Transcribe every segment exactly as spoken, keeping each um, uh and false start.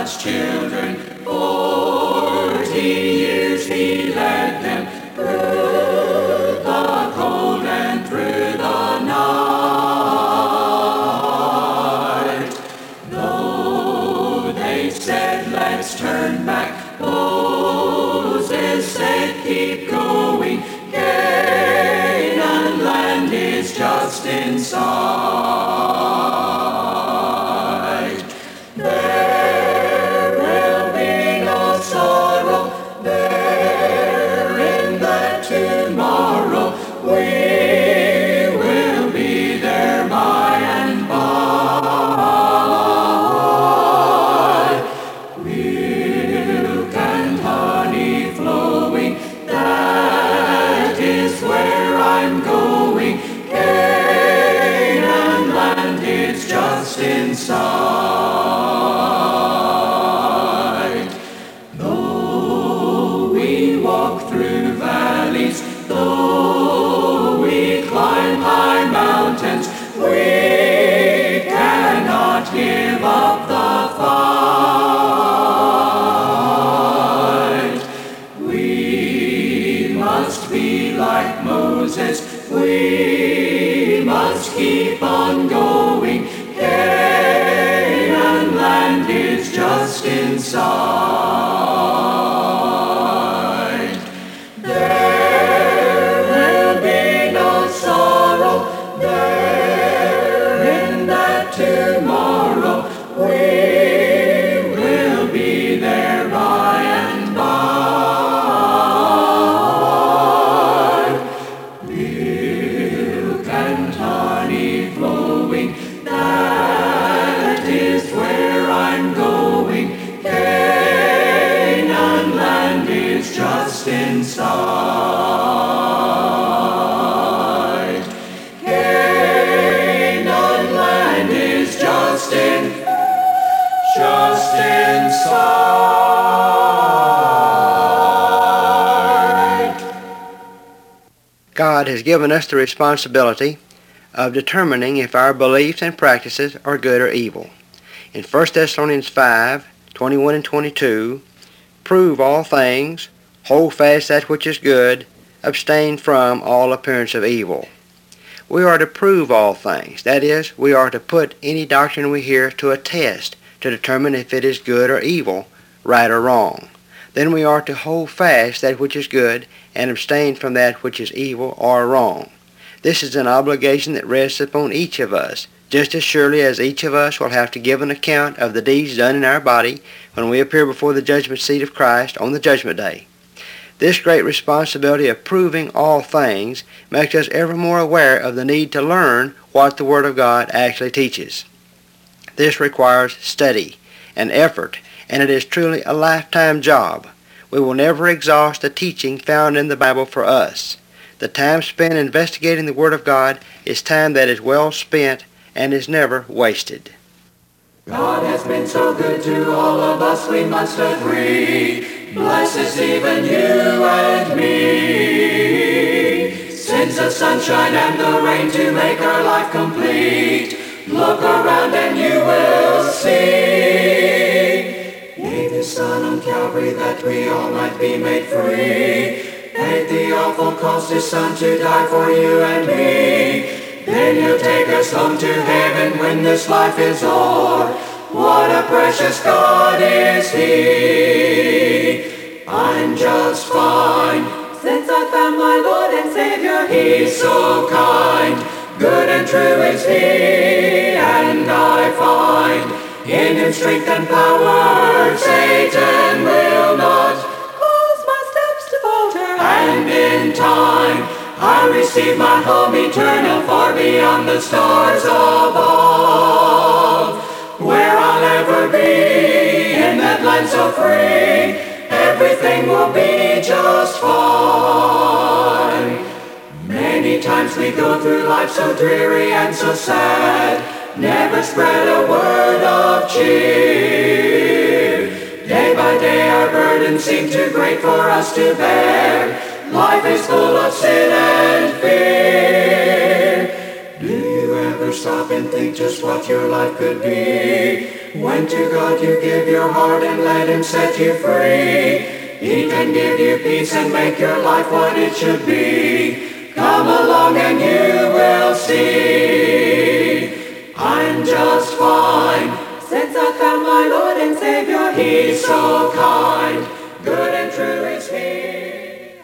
God's children. Forty years he led them through the cold and through the night. Though they said, let's turn back, Moses said, keep going. Canaan land is just in sight. There will be no sorrow there in that tomorrow. We will be there by and by. Milk and honey flowing, that is where I'm going. Canaan land is just in sight. Though we walk through valleys, though we climb high mountains, we cannot give up the fight. We must be like Moses, we must keep on going. Canaan land is just in sight. There will be no sorrow there in that tomorrow. We will be there by and by. Milk and honey flowing, that is where I'm going. Canaan land is just in sight. Canaan land is just in, just in sight. God has given us the responsibility of determining if our beliefs and practices are good or evil. In First Thessalonians five, twenty-one and twenty-two, prove all things, hold fast that which is good, abstain from all appearance of evil. We are to prove all things. That is, we are to put any doctrine we hear to a test to determine if it is good or evil, right or wrong. Then we are to hold fast that which is good and abstain from that which is evil or wrong. This is an obligation that rests upon each of us, just as surely as each of us will have to give an account of the deeds done in our body when we appear before the judgment seat of Christ on the judgment day. This great responsibility of proving all things makes us ever more aware of the need to learn what the Word of God actually teaches. This requires study and effort, and it is truly a lifetime job. We will never exhaust the teaching found in the Bible for us. The time spent investigating the Word of God is time that is well spent and is never wasted. God has been so good to all of us, we must agree. Blesses even you and me. Sends the sunshine and the rain to make our life complete. Look around and you will see. Gave His Son on Calvary that we all might be made free. Paid the awful cost His Son to die for you and me. Then He'll take us home to heaven when this life is o'er. What a precious God is He. I'm just fine since I found my Lord and Savior. He's so kind, good and true is He, and I find in Him strength and power. Satan will not cause my steps to falter, and in time I receive my home eternal, far beyond the stars above, where I'll ever be in that land so free. Everything will be just fine. Many times we go through life so dreary and so sad, never spread a word of cheer. Day by day our burdens seem too great for us to bear. Life is full of sin and fear. Do you ever never stop and think just what your life could be. When to God you give your heart and let Him set you free, He can give you peace and make your life what it should be. Come along and you will see, I'm just fine, since I found my Lord and Savior. He's so kind, good and true is He.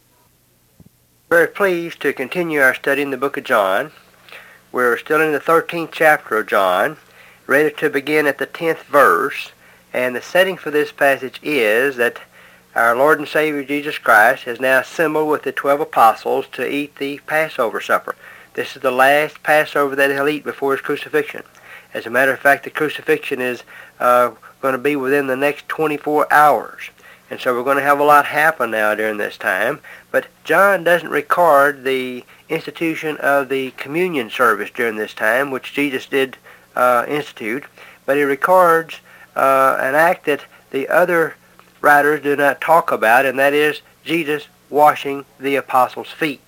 Very pleased to continue our study in the book of John. We're still in the thirteenth chapter of John, ready to begin at the tenth verse, and the setting for this passage is that our Lord and Savior Jesus Christ has now assembled with the twelve apostles to eat the Passover supper. This is the last Passover that He'll eat before His crucifixion. As a matter of fact, the crucifixion is uh, going to be within the next twenty-four hours. And so we're going to have a lot happen now during this time. But John doesn't record the institution of the communion service during this time, which Jesus did uh, institute. But he records uh, an act that the other writers do not talk about, and that is Jesus washing the apostles' feet.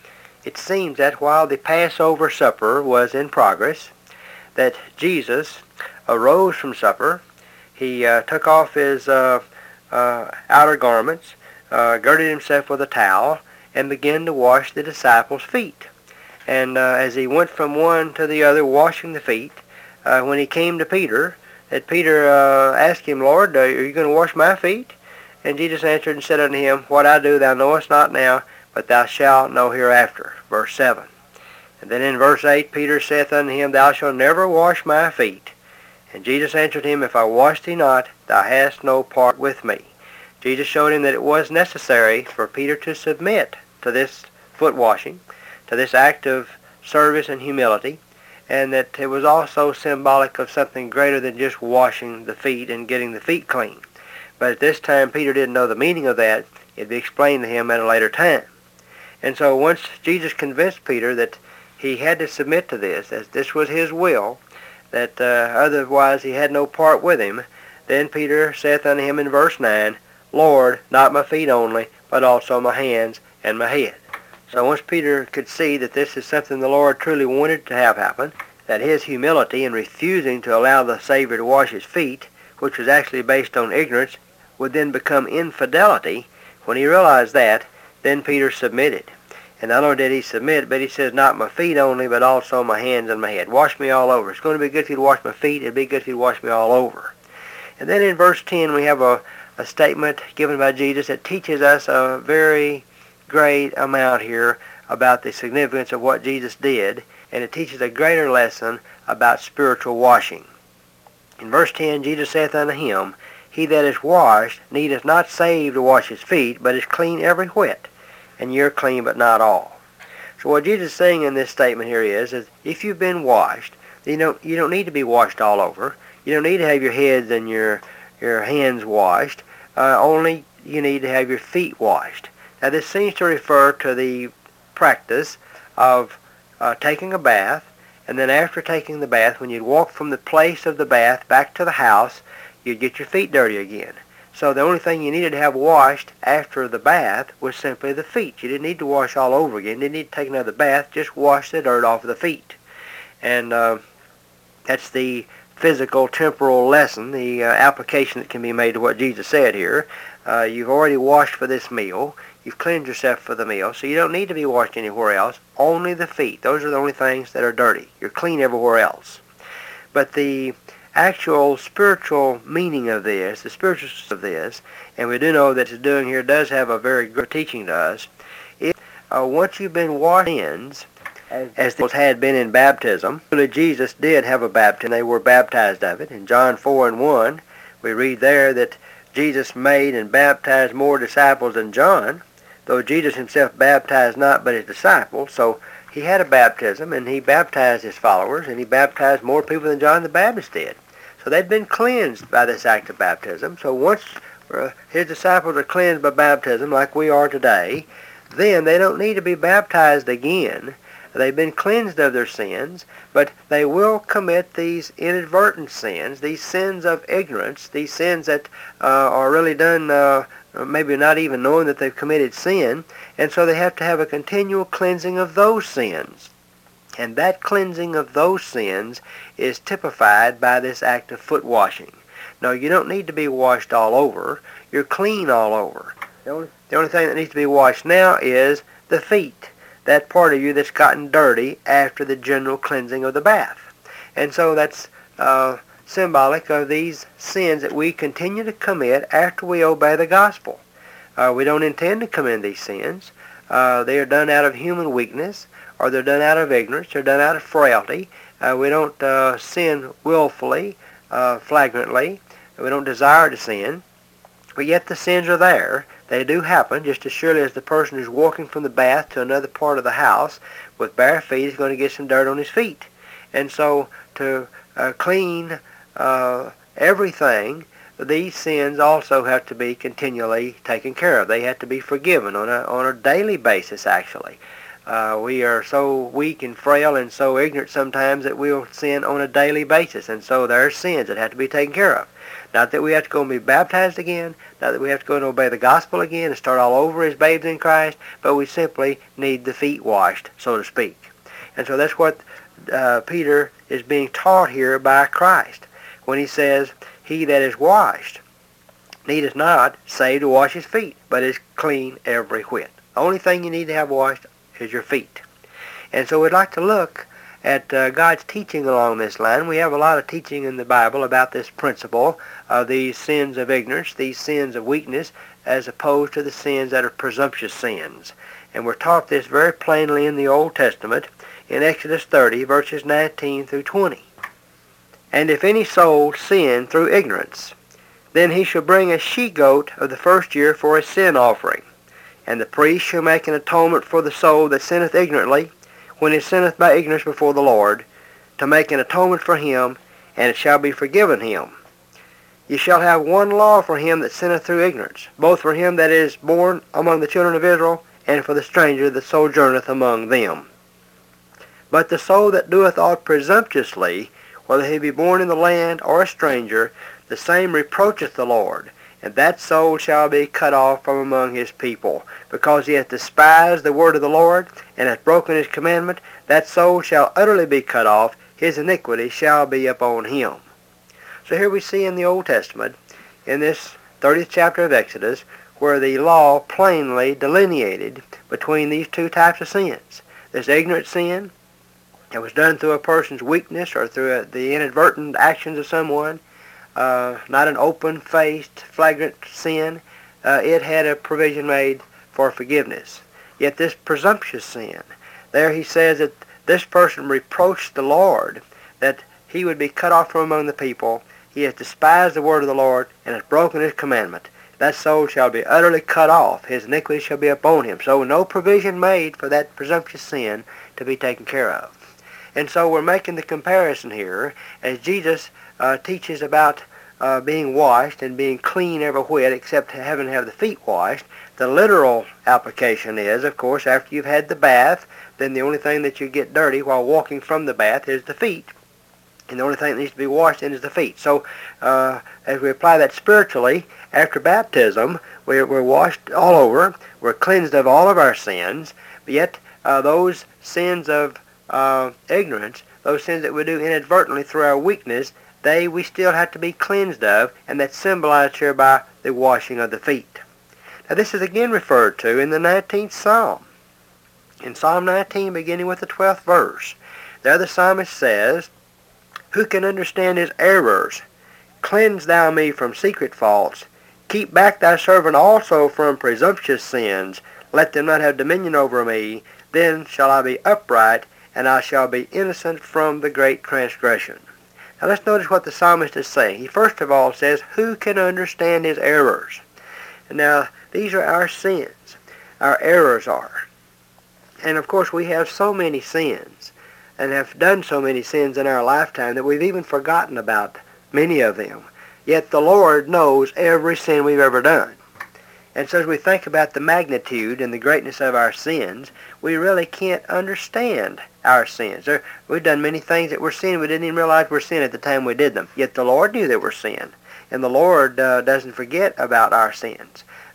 It seems that while the Passover supper was in progress, that Jesus arose from supper. He uh, took off his uh, uh, outer garments, uh, girded himself with a towel, and began to wash the disciples' feet. And uh, as he went from one to the other washing the feet, uh, when he came to Peter, that Peter uh, asked him, Lord, uh, are you going to wash my feet? And Jesus answered and said unto him, What I do thou knowest not now, but thou shalt know hereafter. Verse seven. And then in verse eight, Peter saith unto him, Thou shalt never wash my feet. And Jesus answered him, If I wash thee not, thou hast no part with me. Jesus showed him that it was necessary for Peter to submit to this foot washing, to this act of service and humility, and that it was also symbolic of something greater than just washing the feet and getting the feet clean. But at this time, Peter didn't know the meaning of that. It'd be explained to him at a later time. And so once Jesus convinced Peter that he had to submit to this, as this was his will, that uh, otherwise he had no part with him, then Peter saith unto him in verse nine, Lord, not my feet only, but also my hands and my head. So once Peter could see that this is something the Lord truly wanted to have happen, that his humility in refusing to allow the Savior to wash his feet, which was actually based on ignorance, would then become infidelity, when he realized that, then Peter submitted. And not only did he submit, but he says, not my feet only, but also my hands and my head. Wash me all over. It's going to be good if you'd wash my feet. It'd be good if you'd wash me all over. And then in verse ten, we have a, a statement given by Jesus that teaches us a very great amount here about the significance of what Jesus did, and it teaches a greater lesson about spiritual washing. In verse ten, Jesus saith unto him, He that is washed needeth not save to wash his feet, but is clean every whit, and you're clean but not all. So what Jesus is saying in this statement here is, is if you've been washed, you don't, you don't need to be washed all over. You don't need to have your heads and your, your hands washed. Uh, only you need to have your feet washed. Now this seems to refer to the practice of uh, taking a bath, and then after taking the bath, when you'd walk from the place of the bath back to the house, you'd get your feet dirty again. So the only thing you needed to have washed after the bath was simply the feet. You didn't need to wash all over again. You didn't need to take another bath. Just wash the dirt off of the feet. And uh, that's the physical, temporal lesson, the uh, application that can be made to what Jesus said here. Uh, you've already washed for this meal. You've cleansed yourself for the meal. So you don't need to be washed anywhere else. Only the feet. Those are the only things that are dirty. You're clean everywhere else. But the actual spiritual meaning of this, the spiritualness of this, and we do know that it's doing here does have a very good teaching to us. If, uh, once you've been washed hands, as, as those had been in baptism, really Jesus did have a baptism. They were baptized of it. In John four and one, we read there that Jesus made and baptized more disciples than John, though Jesus himself baptized not but his disciples. So he had a baptism, and he baptized his followers, and he baptized more people than John the Baptist did. So they'd been cleansed by this act of baptism. So once uh, his disciples are cleansed by baptism, like we are today, then they don't need to be baptized again. They've been cleansed of their sins, but they will commit these inadvertent sins, these sins of ignorance, these sins that uh, are really done uh, maybe not even knowing that they've committed sin, and so they have to have a continual cleansing of those sins. And that cleansing of those sins is typified by this act of foot washing. Now, you don't need to be washed all over. You're clean all over. The only, the only thing that needs to be washed now is the feet, that part of you that's gotten dirty after the general cleansing of the bath. And so that's uh, symbolic of these sins that we continue to commit after we obey the gospel. Uh, we don't intend to commit these sins. Uh, they are done out of human weakness, or they're done out of ignorance, they're done out of frailty. Uh, we don't uh, sin willfully, uh, flagrantly. We don't desire to sin. But yet the sins are there. They do happen just as surely as the person who's walking from the bath to another part of the house with bare feet is going to get some dirt on his feet. And so to uh, clean uh, everything, these sins also have to be continually taken care of. They have to be forgiven on a, on a daily basis, actually. Uh, we are so weak and frail and so ignorant sometimes that we'll sin on a daily basis. And so there are sins that have to be taken care of. Not that we have to go and be baptized again, not that we have to go and obey the gospel again and start all over as babes in Christ, but we simply need the feet washed, so to speak. And so that's what uh, Peter is being taught here by Christ when he says, "He that is washed needeth not save to wash his feet, but is clean every whit." The only thing you need to have washed is your feet. And so we'd like to look at uh, God's teaching along this line. We have a lot of teaching in the Bible about this principle of these sins of ignorance, these sins of weakness, as opposed to the sins that are presumptuous sins. And we're taught this very plainly in the Old Testament in Exodus thirty, verses nineteen through twenty. "And if any soul sin through ignorance, then he shall bring a she-goat of the first year for a sin offering. And the priest shall make an atonement for the soul that sinneth ignorantly, when he sinneth by ignorance before the Lord, to make an atonement for him, and it shall be forgiven him. Ye shall have one law for him that sinneth through ignorance, both for him that is born among the children of Israel, and for the stranger that sojourneth among them. But the soul that doeth aught presumptuously, whether he be born in the land or a stranger, the same reproacheth the Lord, and that soul shall be cut off from among his people. Because he hath despised the word of the Lord, and hath broken his commandment, that soul shall utterly be cut off, his iniquity shall be upon him." So here we see in the Old Testament, in this thirtieth chapter of Exodus, where the law plainly delineated between these two types of sins. This ignorant sin that was done through a person's weakness or through a, the inadvertent actions of someone, uh, not an open-faced, flagrant sin. Uh, it had a provision made for forgiveness. Yet this presumptuous sin, there he says that this person reproached the Lord, that he would be cut off from among the people. He has despised the word of the Lord, and has broken his commandment. That soul shall be utterly cut off. His iniquity shall be upon him. So no provision made for that presumptuous sin to be taken care of. And so we're making the comparison here, as Jesus uh, teaches about uh, being washed and being clean every whit except having to have the feet washed. The literal application is, of course, after you've had the bath, then the only thing that you get dirty while walking from the bath is the feet. And the only thing that needs to be washed in is the feet. So uh, as we apply that spiritually, after baptism, we're, we're washed all over. We're cleansed of all of our sins. But yet uh, those sins of uh, ignorance, those sins that we do inadvertently through our weakness, they we still have to be cleansed of, and that's symbolized here by the washing of the feet. Now this is again referred to in the nineteenth Psalm. In Psalm nineteen, beginning with the twelfth verse, there the psalmist says, "Who can understand his errors? Cleanse thou me from secret faults. Keep back thy servant also from presumptuous sins. Let them not have dominion over me. Then shall I be upright, and I shall be innocent from the great transgression." Now let's notice what the psalmist is saying. He first of all says, who can understand his errors? Now, these are our sins. Our errors are. And of course, we have so many sins and have done so many sins in our lifetime that we've even forgotten about many of them. Yet the Lord knows every sin we've ever done. And so as we think about the magnitude and the greatness of our sins, we really can't understand our sins. There, we've done many things that were sin. We didn't even realize we're sin at the time we did them. Yet the Lord knew they were sin. And the Lord uh, doesn't forget about our sins.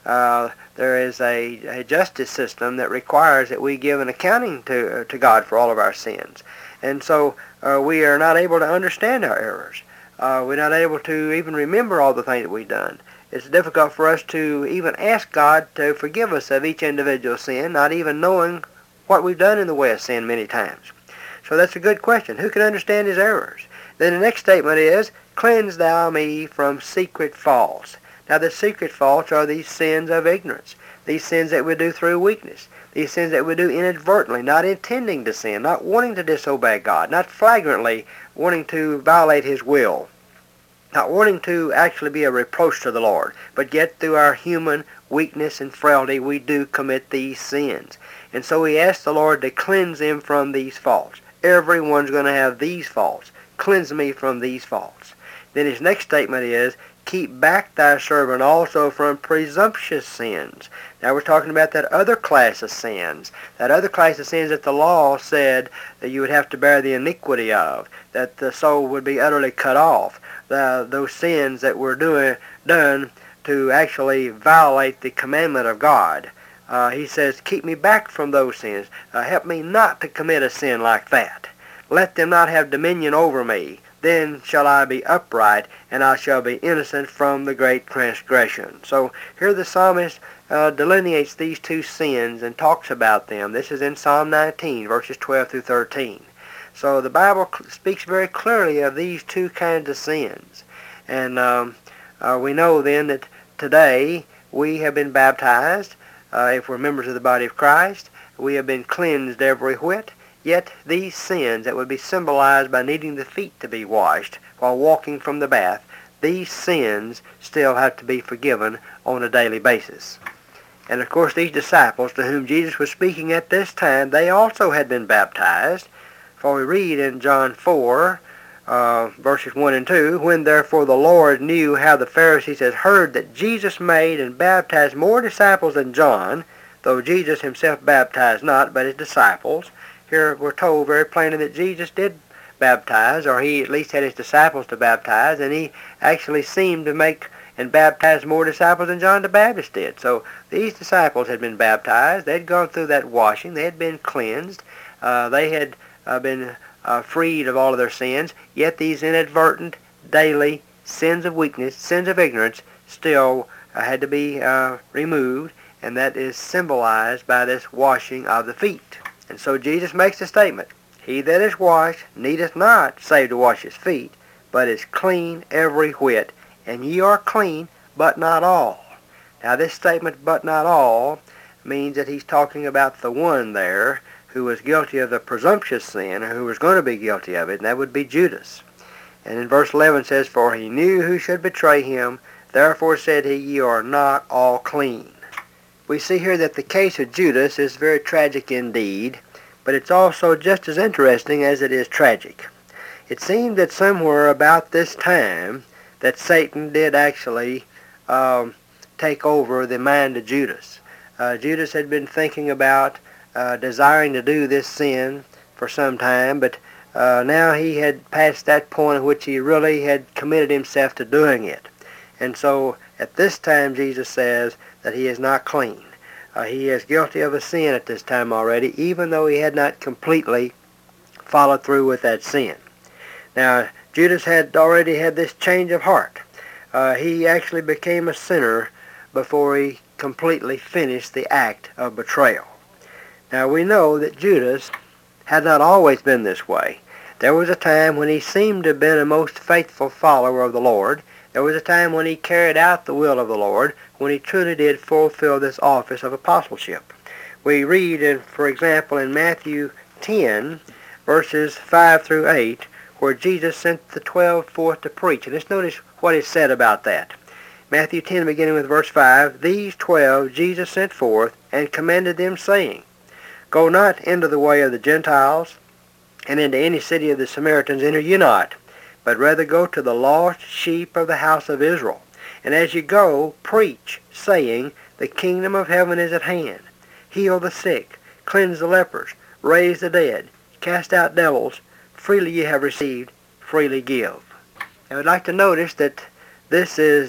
uh, there is a, a justice system that requires that we give an accounting to, uh, to God for all of our sins. And so uh, we are not able to understand our errors. Uh, we're not able to even remember all the things that we've done. It's difficult for us to even ask God to forgive us of each individual sin, not even knowing what we've done in the way of sin many times. So that's a good question. Who can understand his errors? Then the next statement is, cleanse thou me from secret faults. Now the secret faults are these sins of ignorance, these sins that we do through weakness, these sins that we do inadvertently, not intending to sin, not wanting to disobey God, not flagrantly wanting to violate his will, not wanting to actually be a reproach to the Lord, but yet through our human weakness and frailty we do commit these sins. And so we ask the Lord to cleanse him from these faults. Everyone's going to have these faults. Cleanse me from these faults. Then his next statement is, keep back thy servant also from presumptuous sins. Now we're talking about that other class of sins, that other class of sins that the law said that you would have to bear the iniquity of, that the soul would be utterly cut off. The, those sins that were doing, done to actually violate the commandment of God. Uh, he says, keep me back from those sins. Uh, help me not to commit a sin like that. Let them not have dominion over me. Then shall I be upright, and I shall be innocent from the great transgression. So here the psalmist uh, delineates these two sins and talks about them. This is in Psalm nineteen, verses twelve through thirteen. So the Bible speaks very clearly of these two kinds of sins. And um, uh, we know then that today we have been baptized. Uh, if we're members of the body of Christ, we have been cleansed every whit. Yet these sins that would be symbolized by needing the feet to be washed while walking from the bath, these sins still have to be forgiven on a daily basis. And of course these disciples to whom Jesus was speaking at this time, they also had been baptized. For we read in John four, uh, verses one and two, when therefore the Lord knew how the Pharisees had heard that Jesus made and baptized more disciples than John, though Jesus himself baptized not, but his disciples. Here we're told very plainly that Jesus did baptize, or he at least had his disciples to baptize, and he actually seemed to make and baptize more disciples than John the Baptist did. So these disciples had been baptized. They had gone through that washing. They had been cleansed. Uh, they had uh, been uh, freed of all of their sins. Yet these inadvertent, daily sins of weakness, sins of ignorance, still uh, had to be uh, removed, and that is symbolized by this washing of the feet. And so Jesus makes a statement, he that is washed needeth not save to wash his feet, but is clean every whit, and ye are clean, but not all. Now this statement, but not all, means that he's talking about the one there who was guilty of the presumptuous sin, or who was going to be guilty of it, and that would be Judas. And in verse eleven says, for he knew who should betray him, therefore said he, ye are not all clean. We see here that the case of Judas is very tragic indeed, but it's also just as interesting as it is tragic. It seemed that somewhere about this time that Satan did actually um, take over the mind of Judas. Uh, Judas had been thinking about uh, desiring to do this sin for some time, but uh, now he had passed that point at which he really had committed himself to doing it. And so at this time Jesus says that he is not clean. Uh, he is guilty of a sin at this time already, even though he had not completely followed through with that sin. Now, Judas had already had this change of heart. Uh, he actually became a sinner before he completely finished the act of betrayal. Now, we know that Judas had not always been this way. There was a time when he seemed to have been a most faithful follower of the Lord. There was a time when he carried out the will of the Lord, when he truly did fulfill this office of apostleship. We read, in, for example, in Matthew ten, verses five through eight, where Jesus sent the twelve forth to preach. And let's notice what is said about that. Matthew ten, beginning with verse five, these twelve Jesus sent forth, and commanded them, saying, go not into the way of the Gentiles, and into any city of the Samaritans enter ye not, but rather go to the lost sheep of the house of Israel. And as ye go, preach, saying, the kingdom of heaven is at hand. Heal the sick, cleanse the lepers, raise the dead, cast out devils. Freely ye have received, freely give. I would like to notice that this is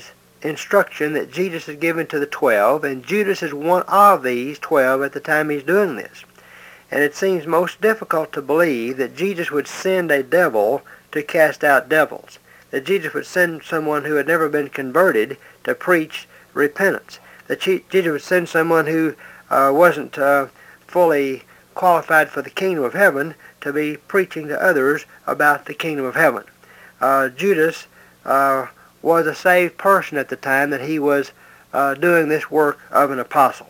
instruction that Jesus is given to the twelve, and Judas is one of these twelve at the time he's doing this. And it seems most difficult to believe that Jesus would send a devil to cast out devils, that Jesus would send someone who had never been converted to preach repentance, that Jesus would send someone who uh, wasn't uh, fully qualified for the kingdom of heaven to be preaching to others about the kingdom of heaven. Uh, Judas uh, was a saved person at the time that he was uh, doing this work of an apostle.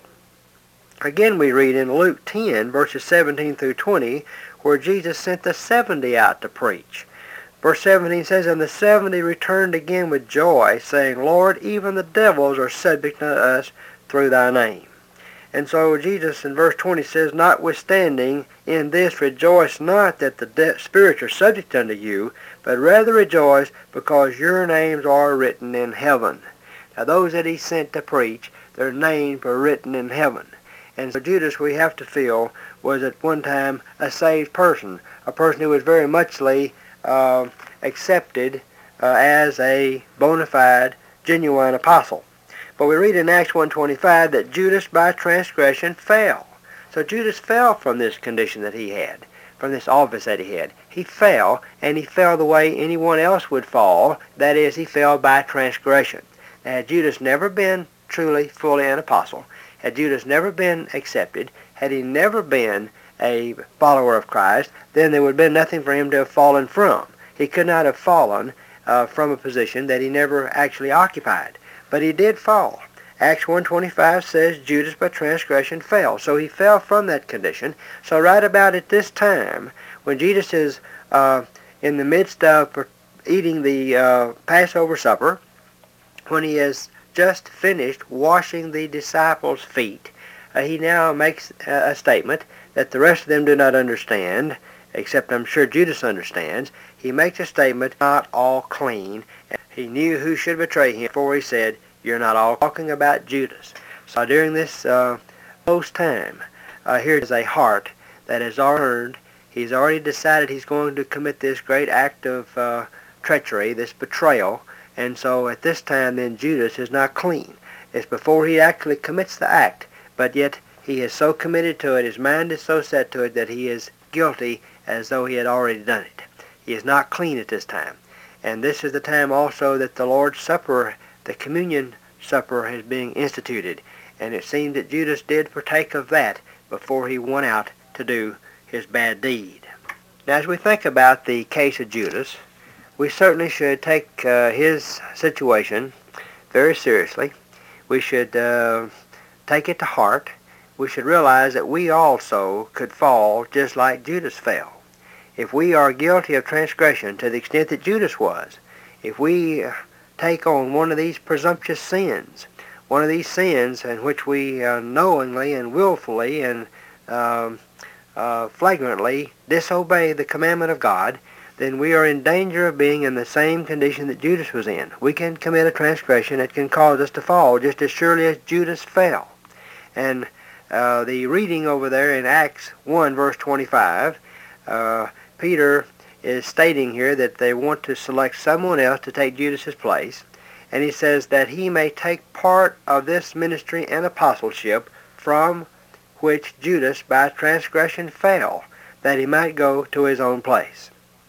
Again, we read in Luke ten, verses seventeen through twenty, where Jesus sent the seventy out to preach. Verse seventeen says, "And the seventy returned again with joy, saying, Lord, even the devils are subject to us through thy name." And so Jesus in verse twenty says, "Notwithstanding, in this rejoice not that the de- spirits are subject unto you, but rather rejoice because your names are written in heaven." Now those that he sent to preach, their names were written in heaven. And so Judas, we have to feel, was at one time a saved person, a person who was very muchly uh, accepted uh, as a bona fide, genuine apostle. But we read in Acts one twenty-five that Judas by transgression fell. So Judas fell from this condition that he had, from this office that he had. He fell, and he fell the way anyone else would fall. That is, he fell by transgression. Now, had Judas never been truly, fully an apostle, had Judas never been accepted, had he never been a follower of Christ, then there would have been nothing for him to have fallen from. He could not have fallen uh, from a position that he never actually occupied. But he did fall. Acts one twenty-five says Judas by transgression fell. So he fell from that condition. So right about at this time, when Jesus is uh, in the midst of eating the uh, Passover supper, when he has just finished washing the disciples' feet, uh, he now makes uh, a statement that the rest of them do not understand, except I'm sure Judas understands. He makes a statement, not all clean. He knew who should betray him, for he said, "You're not all talking about Judas." So during this uh, close time, uh, here is a heart that has already earned. He's already decided he's going to commit this great act of uh, treachery, this betrayal. And so at this time, then, Judas is not clean. It's before he actually commits the act, but yet he is so committed to it, his mind is so set to it, that he is guilty as though he had already done it. He is not clean at this time. And this is the time also that the Lord's Supper, the communion supper, is being instituted. And it seemed that Judas did partake of that before he went out to do his bad deed. Now, as we think about the case of Judas, we certainly should take uh, his situation very seriously. We should uh, take it to heart. We should realize that we also could fall just like Judas fell. If we are guilty of transgression to the extent that Judas was, if we take on one of these presumptuous sins, one of these sins in which we uh, knowingly and willfully and um, uh, flagrantly disobey the commandment of God, then we are in danger of being in the same condition that Judas was in. We can commit a transgression that can cause us to fall just as surely as Judas fell. And uh, the reading over there in Acts one, verse twenty-five, uh, Peter is stating here that they want to select someone else to take Judas's place. And he says that he may take part of this ministry and apostleship from which Judas by transgression fell, that he might go to his own place.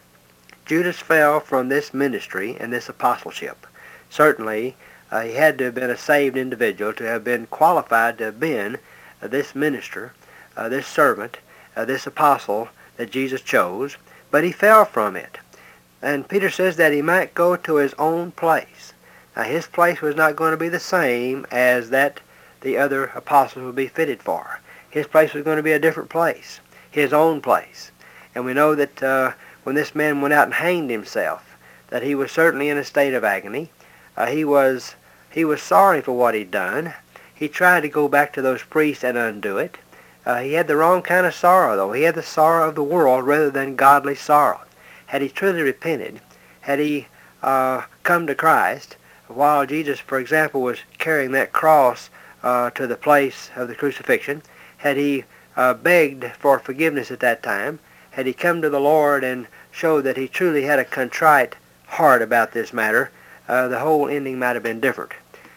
Judas fell from this ministry and this apostleship. Certainly, uh, he had to have been a saved individual to have been qualified to have been uh, this minister, uh, this servant, uh, this apostle that Jesus chose, but he fell from it. And Peter says that he might go to his own place. Now, his place was not going to be the same as that the other apostles would be fitted for. His place was going to be a different place, his own place. And we know that uh, when this man went out and hanged himself, that he was certainly in a state of agony. Uh, he was he was sorry for what he'd done. He tried to go back to those priests and undo it. Uh, he had the wrong kind of sorrow, though. He had the sorrow of the world rather than godly sorrow. Had he truly repented, had he uh, come to Christ, while Jesus, for example, was carrying that cross uh, to the place of the crucifixion, had he uh, begged for forgiveness at that time, had he come to the Lord and showed that he truly had a contrite heart about this matter, uh, the whole ending might have been different.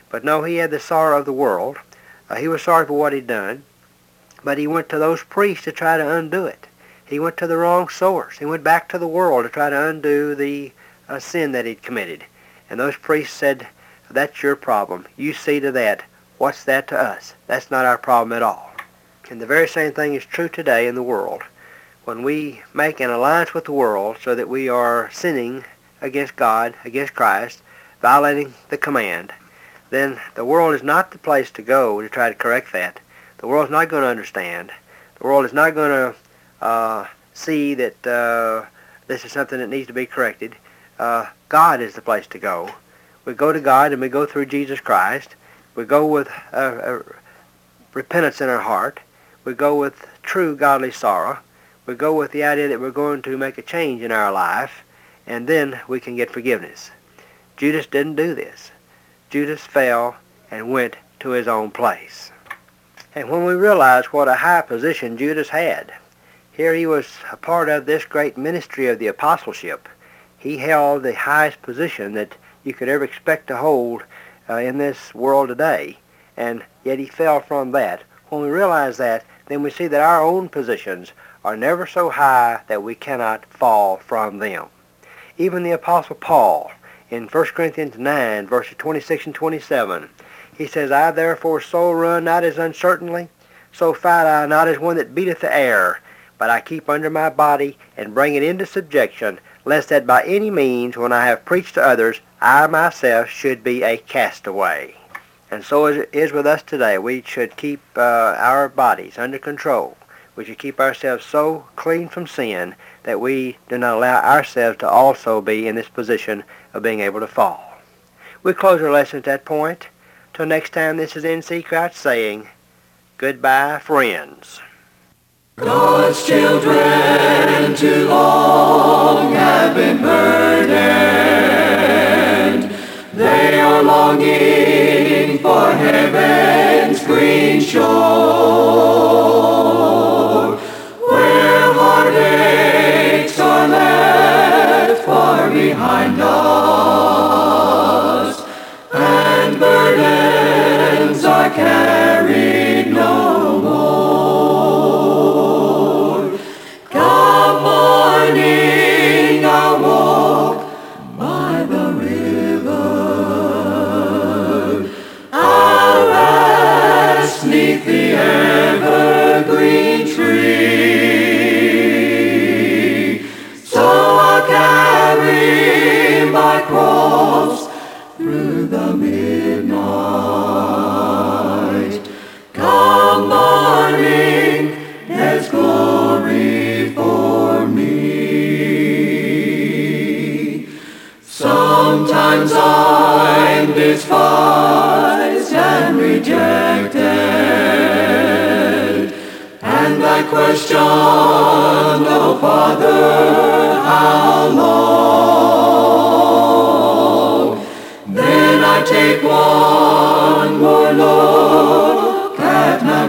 But no, he had the sorrow of the world. Uh, he was sorry for what he'd done, but he went to those priests to try to undo it. He went to the wrong source. He went back to the world to try to undo the uh, sin that he'd committed. And those priests said, that's your problem. You see to that. What's that to us? That's not our problem at all. And the very same thing is true today in the world. When we make an alliance with the world so that we are sinning against God, against Christ, violating the command, then the world is not the place to go to try to correct that. The world's not going to understand. The world is not going to uh, see that uh, this is something that needs to be corrected. Uh, God is the place to go. We go to God and we go through Jesus Christ. We go with uh, uh, repentance in our heart. We go with true godly sorrow. We go with the idea that we're going to make a change in our life, and then we can get forgiveness. Judas didn't do this. Judas fell and went to his own place. And when we realize what a high position Judas had, here he was a part of this great ministry of the apostleship. He held the highest position that you could ever expect to hold uh, in this world today, and yet he fell from that. When we realize that, then we see that our own positions are never so high that we cannot fall from them. Even the Apostle Paul, in First Corinthians nine, verses twenty-six and twenty-seven, he says, I therefore so run not as uncertainly, so fight I not as one that beateth the air, but I keep under my body and bring it into subjection, lest that by any means, when I have preached to others, I myself should be a castaway. And so it is with us today. We should keep uh, our bodies under control. We should keep ourselves so clean from sin that we do not allow ourselves to also be in this position of being able to fall. We close our lesson at that point. Till next time, this is N C Crouch saying, goodbye, friends. God's children too long have been burdened. They are longing for heaven's green shore, where heartaches are left far behind us, and burdens are carried no more. Come morning, I'll walk by the river. I'll rest 'neath the evergreen tree. So I'll carry my cross through the midnight. Come morning, there's glory for me. Sometimes I'm despised and rejected, and I question, oh Father, how long? Then I take one more look at Mount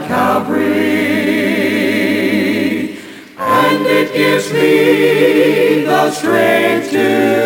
Calvary, and it gives me the strength to